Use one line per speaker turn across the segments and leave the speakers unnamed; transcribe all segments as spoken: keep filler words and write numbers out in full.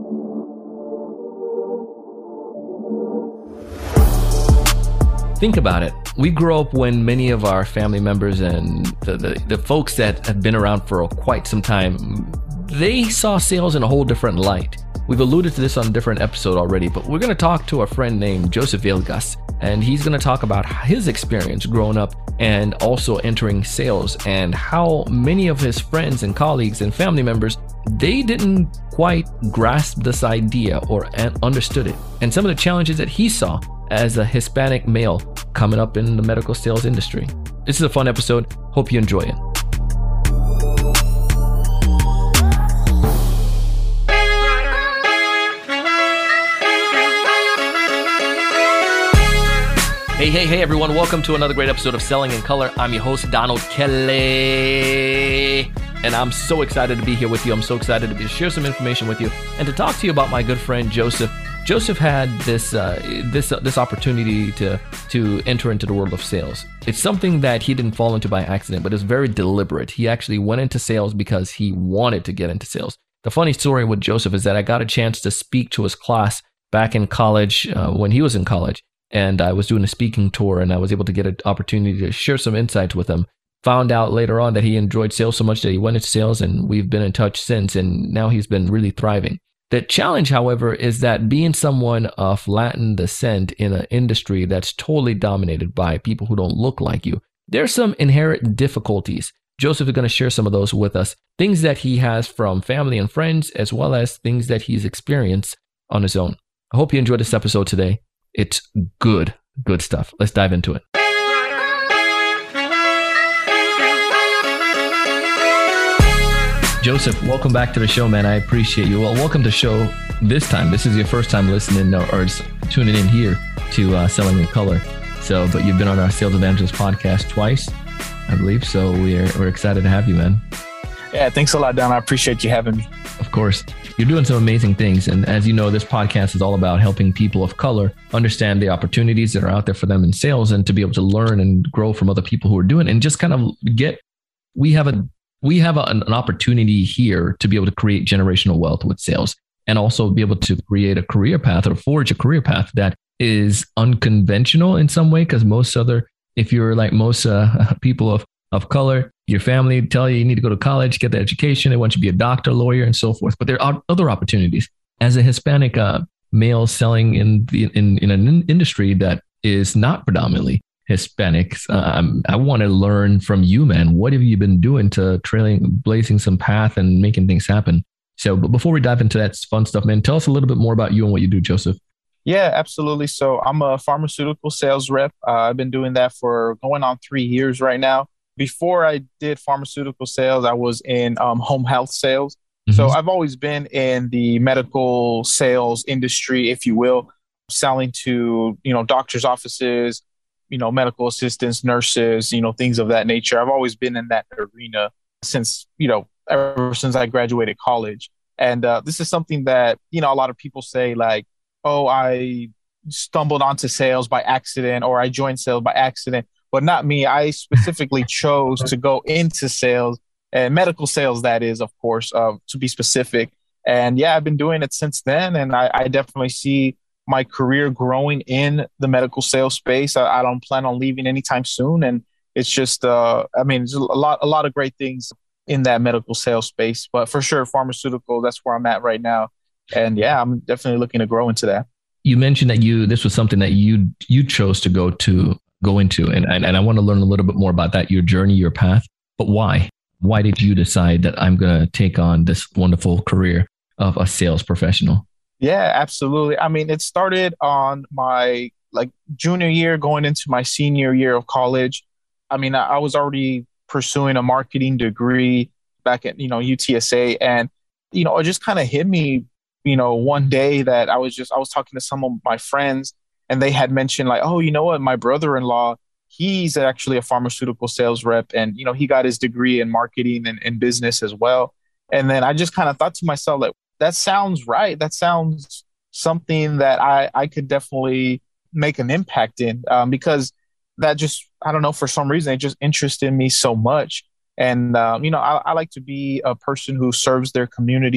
Think about it. We grew up when many of our family members and the, the, the folks that have been around for quite some time, they saw sales in a whole different light. We've alluded to this on a different episode already, but we're going to talk to a friend named Joseph Villegas, and he's going to talk about his experience growing up and also entering sales, and how many of his friends and colleagues and family members, they didn't quite grasp this idea or understood it, and some of the challenges that he saw as a Hispanic male coming up in the medical sales industry. This is a fun episode. Hope you enjoy it. Hey, hey, hey, everyone. Welcome to another great episode of Selling in Color. I'm your host, Donald Kelly, and I'm so excited to be here with you. I'm so excited to be, to share some information with you and to talk to you about my good friend, Joseph. Joseph had this uh, this uh, this opportunity to to enter into the world of sales. It's something that he didn't fall into by accident, but it's very deliberate. He actually went into sales because he wanted to get into sales. The funny story with Joseph is that I got a chance to speak to his class back in college uh, when he was in college, and I was doing a speaking tour, and I was able to get an opportunity to share some insights with him. Found out later on that he enjoyed sales so much that he went into sales, and we've been in touch since, and now he's been really thriving. The challenge, however, is that being someone of Latin descent in an industry that's totally dominated by people who don't look like you, there's some inherent difficulties. Joseph is going to share some of those with us, things that he has from family and friends, as well as things that he's experienced on his own. I hope you enjoyed this episode today. It's good, good stuff. Let's dive into it. Joseph, welcome back to the show, man. I appreciate you. Well, welcome to the show this time. This is your first time listening or, or tuning in here to uh, Selling in Color. So, but you've been on our Sales Evangelist podcast twice, I believe. So we're we're excited to have you, man.
Yeah, thanks a lot, Don. I appreciate you having me.
Of course. You're doing some amazing things. And as you know, this podcast is all about helping people of color understand the opportunities that are out there for them in sales and to be able to learn and grow from other people who are doing it and just kind of get, we have a We have a, an opportunity here to be able to create generational wealth with sales and also be able to create a career path or forge a career path that is unconventional in some way. Because most other, if you're like most uh, people of, of color, your family tell you you need to go to college, get that education. They want you to be a doctor, lawyer, and so forth. But there are other opportunities. As a Hispanic uh, male selling in, the, in, in an industry that is not predominantly Hispanics, um, I want to learn from you, man. What have you been doing to trailing, blazing some path and making things happen? So, but before we dive into that fun stuff, man, tell us a little bit more about you and what you do, Joseph.
Yeah, absolutely. So I'm a pharmaceutical sales rep. Uh, I've been doing that for going on three years right now. Before I did pharmaceutical sales, I was in um, home health sales. Mm-hmm. So I've always been in the medical sales industry, if you will, selling to, you know, doctors' offices, you know, medical assistants, nurses, you know, things of that nature. I've always been in that arena since, you know, ever since I graduated college. And uh, this is something that, you know, a lot of people say like, oh, I stumbled onto sales by accident or I joined sales by accident, but not me. I specifically chose to go into sales and medical sales, that is, of course, uh, to be specific. And yeah, I've been doing it since then. And I, I definitely see my career growing in the medical sales space. I, I don't plan on leaving anytime soon. And it's just, uh, I mean, there's a lot, a lot of great things in that medical sales space, but for sure, pharmaceutical, that's where I'm at right now. And yeah, I'm definitely looking to grow into that.
You mentioned that you, this was something that you, you chose to go to go into. And, and, and I want to learn a little bit more about that, your journey, your path, but why? Why did you decide that I'm going to take on this wonderful career of a sales professional?
Yeah, absolutely. I mean, it started on my like junior year going into my senior year of college. I mean, I, I was already pursuing a marketing degree back at, you know, U T S A. And, you know, it just kind of hit me, you know, one day that I was just, I was talking to some of my friends and they had mentioned like, oh, you know what, my brother-in-law, he's actually a pharmaceutical sales rep. And, you know, he got his degree in marketing and, and business as well. And then I just kind of thought to myself, like, that sounds right. That sounds something that I, I could definitely make an impact in um, because that just, I don't know, for some reason, it just interested me so much. And, um, you know, I, I like to be a person who serves their community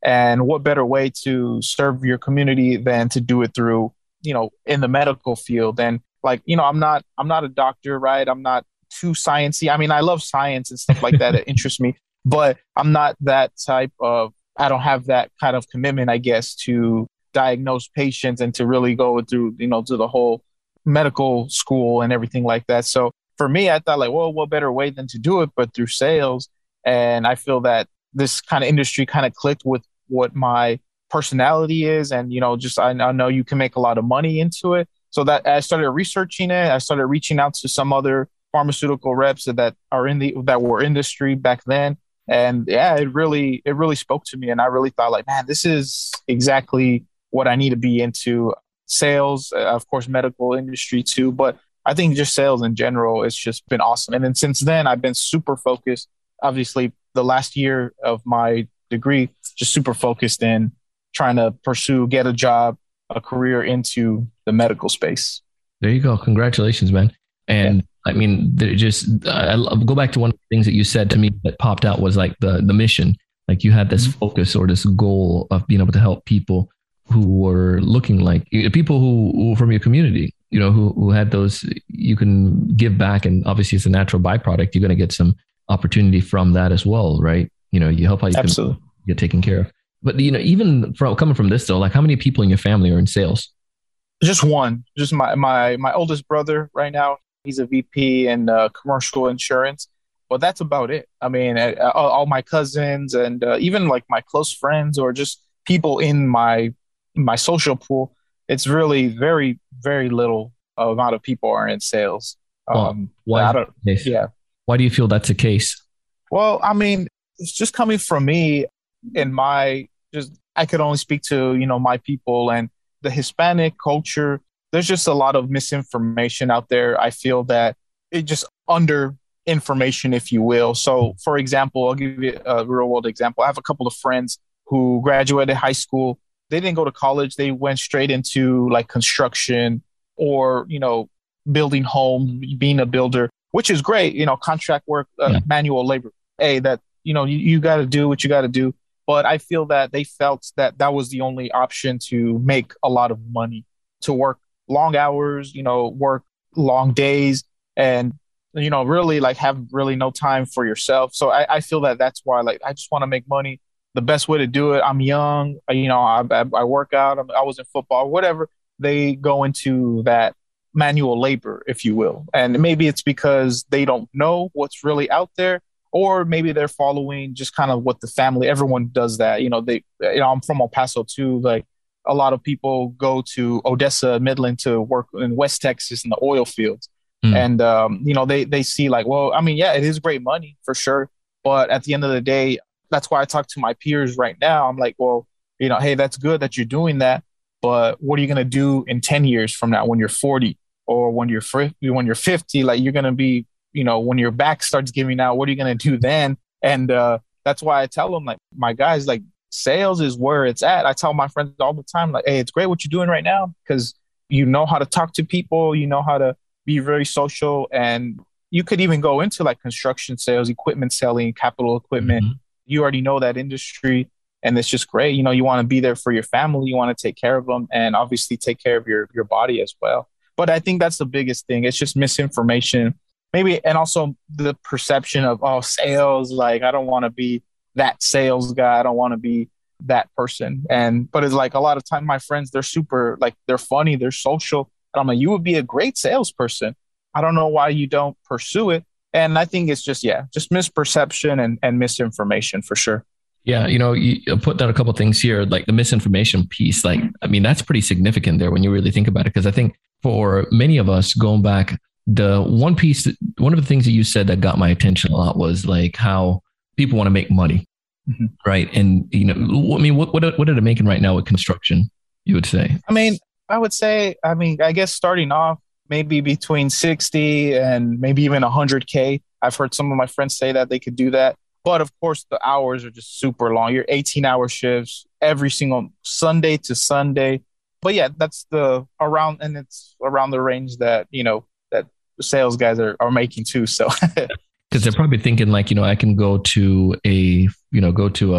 And what better way to serve your community than to do it through, you know, in the medical field. And like, you know, I'm not, I'm not a doctor, right? I'm not too sciencey. I mean, I love science and stuff like that. It interests me, but I'm not that type of, I don't have that kind of commitment, I guess, to diagnose patients and to really go through, you know, to the whole medical school and everything like that. So for me, I thought like, well, what better way than to do it, but through sales. And I feel that this kind of industry kind of clicked with what my personality is. And, you know, just, I, I know you can make a lot of money into it. So that I started researching it. I started reaching out to some other pharmaceutical reps that are in the, that were industry back then. And yeah, it really, it really spoke to me. And I really thought like, man, this is exactly what I need to be into. Sales, uh, of course, medical industry too. But I think just sales in general, it's just been awesome. And then since then, I've been super focused. Obviously, the last year of my degree, just super focused in trying to pursue, get a job, a career into the medical space.
There you go. Congratulations, man. And yeah. I mean, just I go back to one of the things that you said to me that popped out was like the the mission. Like you had this mm-hmm. focus or this goal of being able to help people who were looking like people who, who were from your community, you know, who who had those, you can give back. And obviously it's a natural byproduct. You're going to get some opportunity from that as well, right? You know, you help how you
Absolutely.
Can get taken care of. But, you know, even from coming from this though, like how many people in your family are in sales?
Just one, just my, my, my oldest brother right now. He's a V P in uh, commercial insurance. Well, that's about it. I mean, uh, all my cousins and uh, even like my close friends or just people in my my social pool, it's really very, very little amount of people are in sales.
Well,
um,
why?
I don't, yeah.
Why do you feel that's the case?
Well, I mean, it's just coming from me and my, just, I could only speak to, you know, my people and the Hispanic culture. There's just a lot of misinformation out there. I feel that it just under information, if you will. So for example, I'll give you a real world example. I have a couple of friends who graduated high school. They didn't go to college. They went straight into like construction or, you know, building homes, being a builder, which is great. You know, contract work, uh, yeah. manual labor. Hey, that, you know, you, you got to do what you got to do. But I feel that they felt that that was the only option to make a lot of money, to work long hours, you know, work long days and, you know, really like have really no time for yourself. So I, I feel that that's why, like, I just want to make money. The best way to do it. I'm young, you know, I, I, I work out. I'm, I was in football, whatever. They go into that manual labor, if you will. And maybe it's because they don't know what's really out there, or maybe they're following just kind of what the family, everyone does that. You know, they, you know, I'm from El Paso too. Like a lot of people go to Odessa, Midland to work in West Texas in the oil fields. Mm. And, um, you know, they, they see like, well, I mean, yeah, it is great money for sure. But at the end of the day, that's why I talk to my peers right now. I'm like, well, you know, hey, that's good that you're doing that. But what are you going to do in ten years from now when you're forty or when you're fifty, when you're fifty, like you're going to be, you know, when your back starts giving out, what are you going to do then? And uh, that's why I tell them, like, my guys, like, sales is where it's at. I tell my friends all the time, like, hey, it's great what you're doing right now because you know how to talk to people, you know how to be very social. And you could even go into like construction sales, equipment selling, capital equipment. Mm-hmm. You already know that industry and it's just great. You know, you want to be there for your family. You want to take care of them and obviously take care of your, your body as well. But I think that's the biggest thing. It's just misinformation, maybe. And also the perception of, oh, sales, like, I don't want to be that sales guy. I don't want to be that person. And, but it's like a lot of time, my friends, they're super, like, they're funny, they're social. And I'm like, you would be a great salesperson. I don't know why you don't pursue it. And I think it's just, yeah, just misperception and, and misinformation for sure.
Yeah. You know, you put down a couple of things here, like the misinformation piece. Like, I mean, that's pretty significant there when you really think about it. Because I think for many of us going back, the one piece, one of the things that you said that got my attention a lot was like how people want to make money. Mm-hmm. Right. And, you know, I mean, what, what, what are they making right now with construction, you would say?
I mean, I would say, I mean, I guess starting off, maybe between sixty and maybe even one hundred K. I've heard some of my friends say that they could do that. But of course, the hours are just super long. You're eighteen hour shifts every single Sunday to Sunday. But yeah, that's the around, and it's around the range that, you know, that sales guys are, are making too. So
because they're probably thinking like, you know, I can go to a, you know, go to a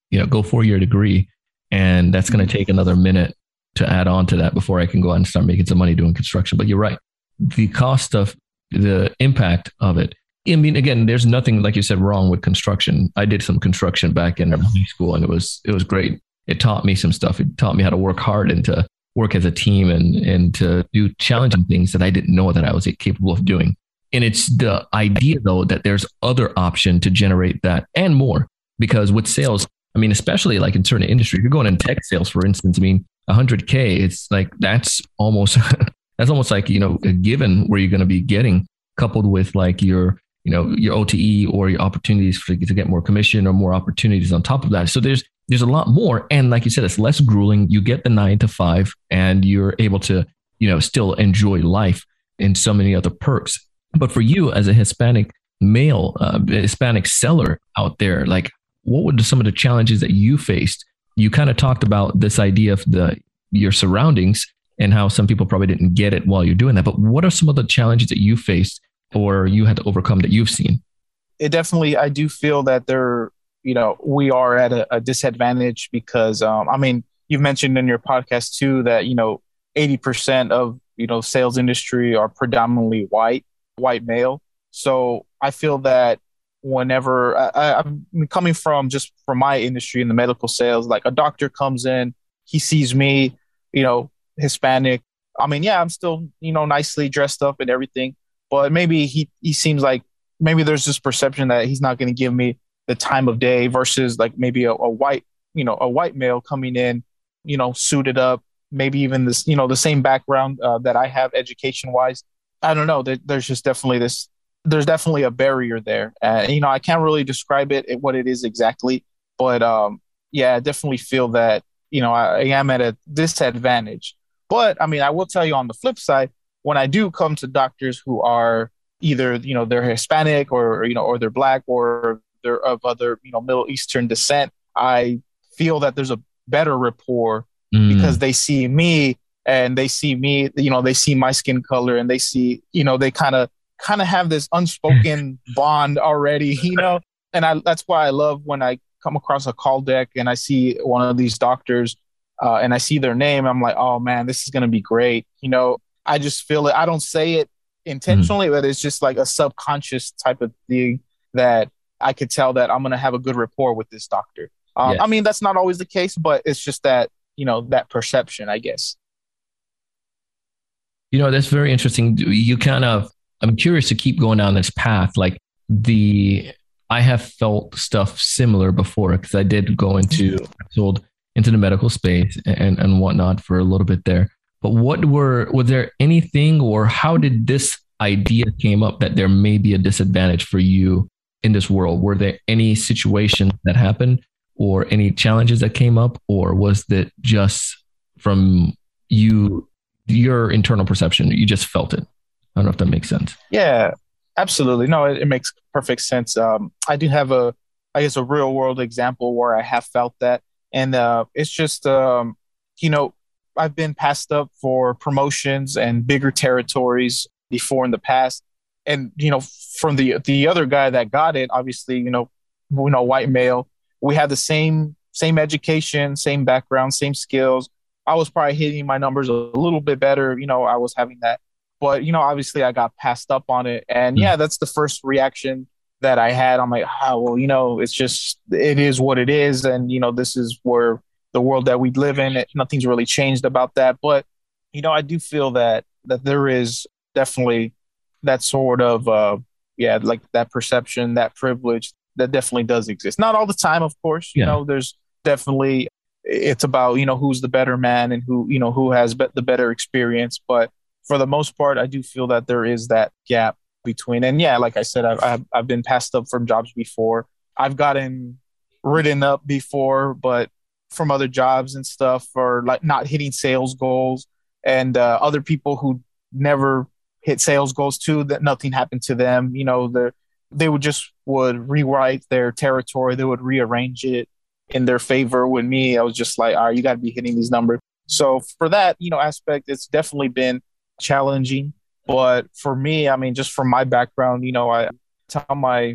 you know, go four year degree. And that's going to take another minute to add on to that before I can go out and start making some money doing construction. But you're right. The cost of the impact of it. I mean, again, there's nothing, like you said, wrong with construction. I did some construction back in high school and it was, it was great. It taught me some stuff. It taught me how to work hard and to work as a team and, and to do challenging things that I didn't know that I was capable of doing. And it's the idea though, that there's other option to generate that and more, because with sales, I mean, especially like in certain industries, you're going in tech sales, for instance, I mean, one hundred K, it's like, that's almost, that's almost like, you know, a given where you're going to be getting, coupled with like your, you know, your O T E or your opportunities for, to get more commission or more opportunities on top of that. So there's, there's a lot more. And like you said, it's less grueling. You get the nine to five and you're able to, you know, still enjoy life in so many other perks. But for you as a Hispanic male, uh, Hispanic seller out there, like what were some of the challenges that you faced? You kind of talked about this idea of the, your surroundings and how some people probably didn't get it while you're doing that. But what are some of the challenges that you faced or you had to overcome that you've seen?
It definitely, I do feel that there, you know, we are at a, a disadvantage because, um, I mean, you've mentioned in your podcast too, that, you know, eighty percent of, you know, sales industry are predominantly white, white male. So I feel that whenever I, I'm coming from just from my industry in the medical sales, like a doctor comes in, he sees me, you know, Hispanic. I mean, yeah, I'm still, you know, nicely dressed up and everything, but maybe he, he seems like maybe there's this perception that he's not going to give me the time of day versus like maybe a, a white, you know, a white male coming in, you know, suited up, maybe even this, you know, the same background uh, that I have education wise. I don't know. There, there's just definitely this, there's definitely a barrier there. Uh, you know, I can't really describe it, what it is exactly, but um, yeah, I definitely feel that, you know, I, I am at a disadvantage. But I mean, I will tell you on the flip side, when I do come to doctors who are either, you know, they're Hispanic or, you know, or they're Black or they're of other, you know, Middle Eastern descent, I feel that there's a better rapport mm. because they see me and they see me, you know, they see my skin color and they see, you know, they kind of kind of have this unspoken bond already, you know, and I that's why I love when I come across a call deck and I see one of these doctors uh, and I see their name. I'm like, oh, man, this is going to be great. You know, I just feel it. I don't say it intentionally, mm. but it's just like a subconscious type of thing that I could tell that I'm going to have a good rapport with this doctor. Um, yes. I mean, that's not always the case, but it's just that, you know, that perception, I guess.
You know, that's very interesting. You kind of, I'm curious to keep going down this path. Like the, I have felt stuff similar before because I did go into, sold into the medical space and, and whatnot for a little bit there. But what were, was there anything or how did this idea came up that there may be a disadvantage for you in this world? Were there any situations that happened or any challenges that came up, or was that just from you, your internal perception? You just felt it. I don't know if that makes sense.
Yeah, absolutely. No, it, it makes perfect sense. Um, I do have a, I guess, a real world example where I have felt that. And uh, it's just, um, you know, I've been passed up for promotions and bigger territories before in the past. And, you know, from the the other guy that got it, obviously, you know, you know, white male, we had the same same education, same background, same skills. I was probably hitting my numbers a little bit better. You know, I was having that. But, you know, obviously I got passed up on it. And yeah, that's the first reaction that I had. I'm like, oh, well, you know, it's just, it is what it is. And, you know, this is where the world that we live in, it, nothing's really changed about that. But, you know, I do feel that, that there is definitely that sort of, uh, yeah, like that perception, that privilege that definitely does exist. Not all the time, of course, you yeah. know, there's definitely, it's about, you know, who's the better man and who, you know, who has be- the better experience. But for the most part, I do feel that there is that gap between. And yeah, like I said, I've, I've, I've been passed up from jobs before. I've gotten written up before, but from other jobs and stuff, or like not hitting sales goals, and uh, other people who never hit sales goals too, that nothing happened to them. You know, they they would just would rewrite their territory. They would rearrange it in their favor. With me, I was just like, all right, you got to be hitting these numbers. So for that, you know, aspect, it's definitely been challenging. But for me, I mean, just from my background, you know, I tell my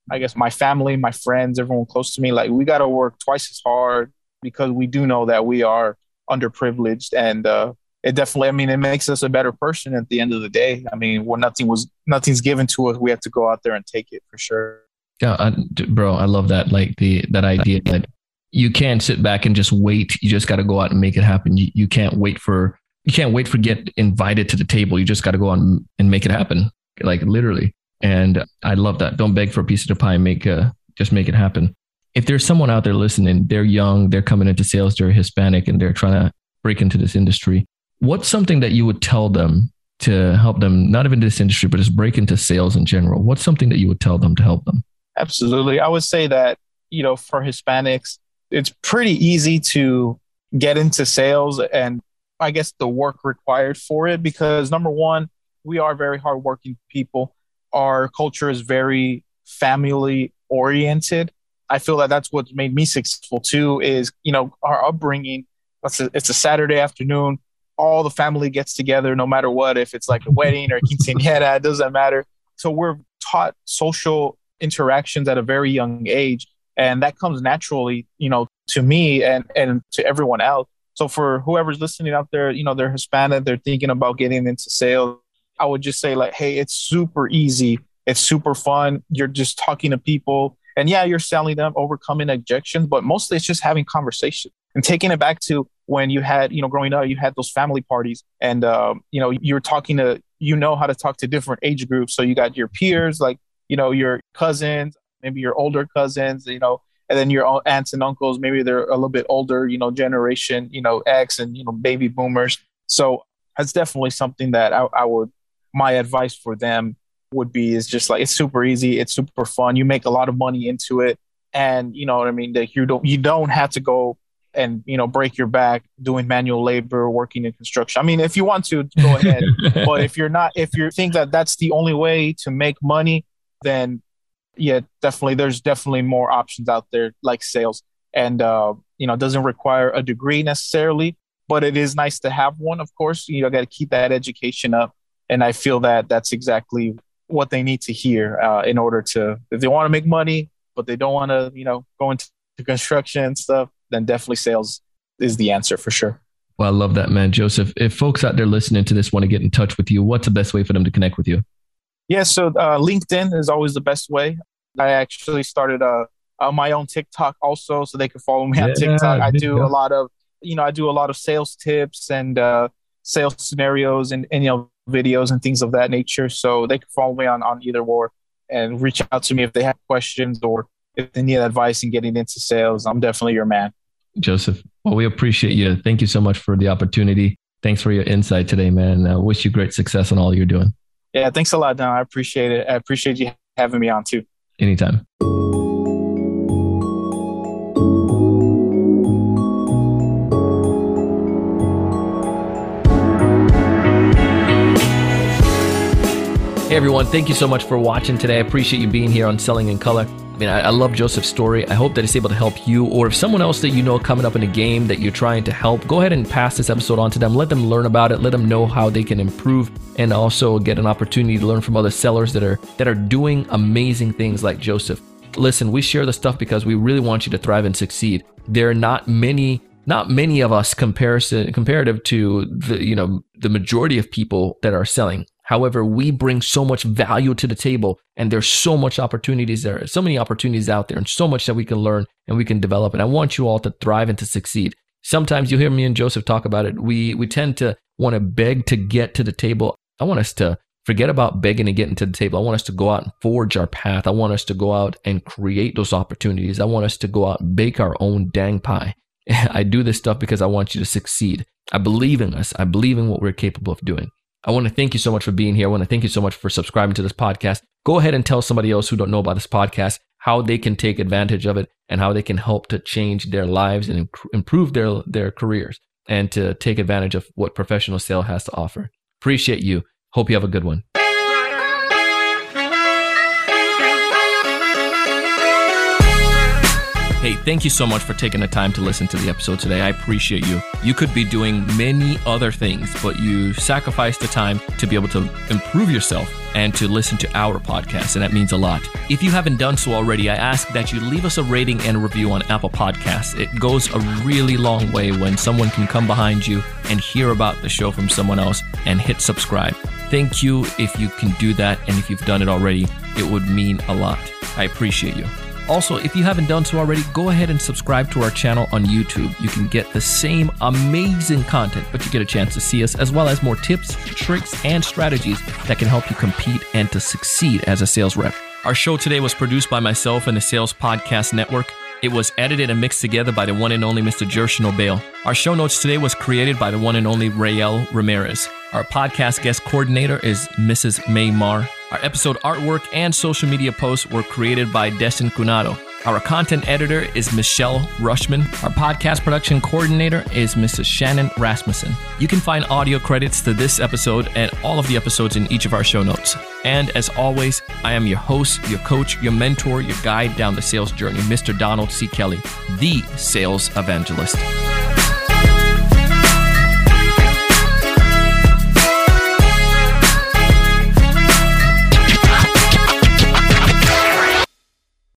I guess, my family, my friends, everyone close to me, like we got to work twice as hard because we do know that we are underprivileged. And uh, it definitely, I mean, it makes us a better person at the end of the day. I mean, when nothing was, nothing's given to us, we have to go out there and take it for sure.
Yeah, I, bro, I love that. Like the, that idea that you can't sit back and just wait. You just got to go out and make it happen. You, you can't wait for, you can't wait for get invited to the table. You just got to go on and make it happen. Like literally. And I love that. Don't beg for a piece of the pie. Make uh, just make it happen. If there's someone out there listening, they're young, they're coming into sales, they're Hispanic, and they're trying to break into this industry. What's something that you would tell them to help them, not even this industry, but just break into sales in general? What's something that you would tell them to help them?
Absolutely. I would say that, you know, for Hispanics, it's pretty easy to get into sales and I guess the work required for it, because number one, we are very hardworking people. Our culture is very family oriented. I feel that that's what made me successful too, is, you know, our upbringing. It's a, it's a Saturday afternoon. All the family gets together, no matter what, if it's like a wedding or quinceañera, it doesn't matter. So we're taught social interactions at a very young age. And that comes naturally, you know, to me and, and to everyone else. So for whoever's listening out there, you know, they're Hispanic, they're thinking about getting into sales. I would just say like, hey, it's super easy. It's super fun. You're just talking to people and yeah, you're selling them, overcoming objections, but mostly it's just having conversation and taking it back to when you had, you know, growing up, you had those family parties and, um, you know, you're talking to, you know, how to talk to different age groups. So you got your peers, like, you know, your cousins, maybe your older cousins, you know, and then your aunts and uncles, maybe they're a little bit older, you know, generation, you know, X and, you know, baby boomers. So that's definitely something that I, I would, my advice for them would be is just like, it's super easy. It's super fun. You make a lot of money into it. And you know what I mean? That you don't, you don't have to go and, you know, break your back doing manual labor, working in construction. I mean, if you want to, go ahead. But if you're not, if you think that that's the only way to make money, then yeah, definitely. There's definitely more options out there like sales. And, uh, you know, it doesn't require a degree necessarily, but it is nice to have one. Of course, you know, got to keep that education up. And I feel that that's exactly what they need to hear uh, in order to, if they want to make money, but they don't want to, you know, go into construction and stuff, then definitely sales is the answer for sure.
Well, I love that, man. Joseph, if folks out there listening to this want to get in touch with you, what's the best way for them to connect with you?
Yeah, so uh, LinkedIn is always the best way. I actually started uh, uh, my own TikTok also, so they can follow me on yeah, TikTok. I do a lot of, you know, I do a lot of sales tips and uh, sales scenarios and, and, you know, videos and things of that nature. So they can follow me on, on either or and reach out to me if they have questions or if they need advice in getting into sales. I'm definitely your man.
Joseph, well, we appreciate you. Thank you so much for the opportunity. Thanks for your insight today, man. I wish you great success on all you're doing.
Yeah, thanks a lot, Don. I appreciate it. I appreciate you having me on too.
Anytime. Hey everyone, thank you so much for watching today. I appreciate you being here on Selling in Color. I mean, I, I love Joseph's story. I hope that it's able to help you, or if someone else that you know coming up in a game that you're trying to help, go ahead and pass this episode on to them. Let them learn about it. Let them know how they can improve and also get an opportunity to learn from other sellers that are that are doing amazing things like Joseph. Listen, we share the stuff because we really want you to thrive and succeed. There are not many Not many of us comparison comparative to the, you know, the majority of people that are selling. However, we bring so much value to the table, and there's so much opportunities there, so many opportunities out there, and so much that we can learn and we can develop. And I want you all to thrive and to succeed. Sometimes you hear me and Joseph talk about it. We we tend to want to beg to get to the table. I want us to forget about begging and getting to the table. I want us to go out and forge our path. I want us to go out and create those opportunities. I want us to go out and bake our own dang pie. I do this stuff because I want you to succeed. I believe in us. I believe in what we're capable of doing. I want to thank you so much for being here. I want to thank you so much for subscribing to this podcast. Go ahead and tell somebody else who don't know about this podcast how they can take advantage of it and how they can help to change their lives and improve their, their careers and to take advantage of what professional sale has to offer. Appreciate you. Hope you have a good one. Hey Hey, thank you so much for taking the time to listen to the episode today. I appreciate you. You could be doing many other things, but you sacrificed the time to be able to improve yourself and to listen to our podcast, and that means a lot. If you haven't done so already, I ask that you leave us a rating and review on Apple Podcasts. It goes a really long way when someone can come behind you and hear about the show from someone else and hit subscribe. Thank you if you can do that, and if you've done it already, it would mean a lot. I appreciate you. Also, if you haven't done so already, go ahead and subscribe to our channel on YouTube. You can get the same amazing content, but you get a chance to see us, as well as more tips, tricks, and strategies that can help you compete and to succeed as a sales rep. Our show today was produced by myself and the Sales Podcast Network. It was edited and mixed together by the one and only Mister Jersh Nobel. Our show notes today was created by the one and only Rael Ramirez. Our podcast guest coordinator is Missus May Marr. Our episode artwork and social media posts were created by Destin Cunado. Our content editor is Michelle Rushman. Our podcast production coordinator is Missus Shannon Rasmussen. You can find audio credits to this episode and all of the episodes in each of our show notes. And as always, I am your host, your coach, your mentor, your guide down the sales journey, Mister Donald C. Kelly, the sales evangelist.